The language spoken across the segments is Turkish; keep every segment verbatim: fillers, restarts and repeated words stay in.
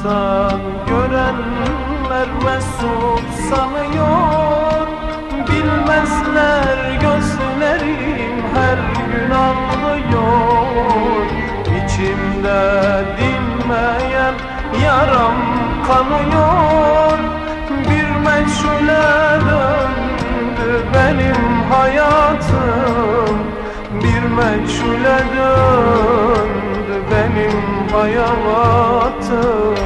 uzaktan görenler mesut sanıyor. Bilmezler gözlerim her gün ağlıyor. İçimde dinmeyen yaram kanıyor. Bir meçhule döndü benim hayatım. Bir meçhule döndü benim hayatım.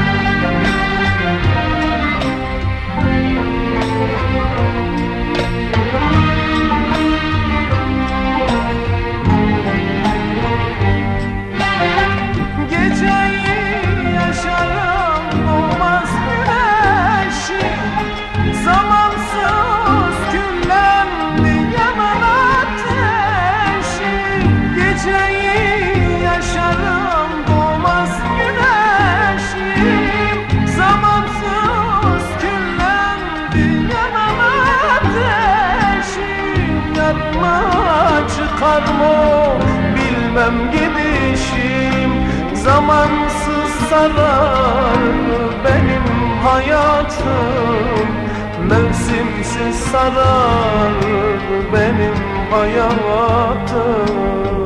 Çıkar mı bilmem gidişim, zamansız sarar benim hayatım. Mevsimsiz sarar benim hayatım.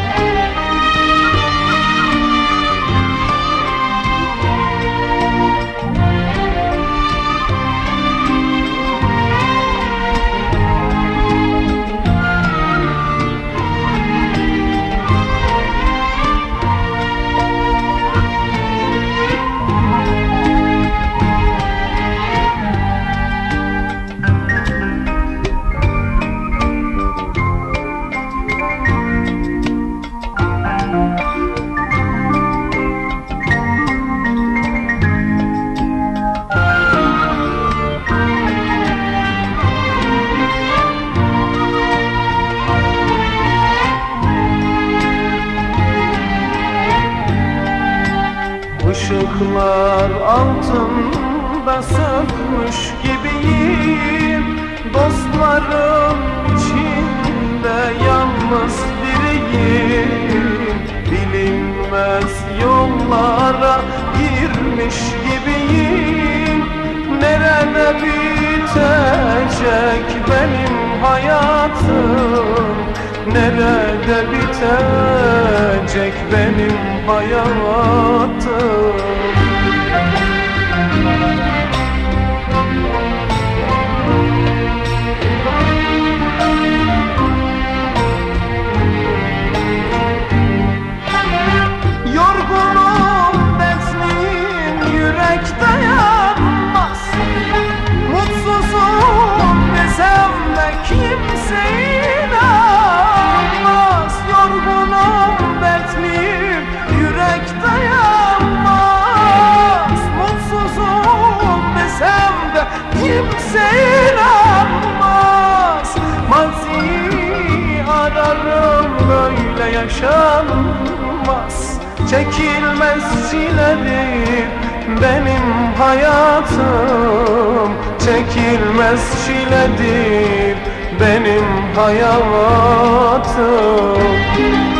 Işıklar altında sönmüş gibiyim. Dostlarım içinde yalnız biriyim. Bilinmez yollara girmiş gibiyim. Nerede bitecek benim hayatım? Nerede bitecek benim hayatım? Yorgunum, dertliyim, yürek dayanmaz. Mutsuzum desem de kimse inanmaz. Yorgunum, dertliyim, yürek dayanmaz. Mutsuzum desem de kimse inanmaz. Maziyi ararım, böyle yaşanmaz. Çekilmez çiledir benim hayatım. Çekilmez çiledir benim hayatım.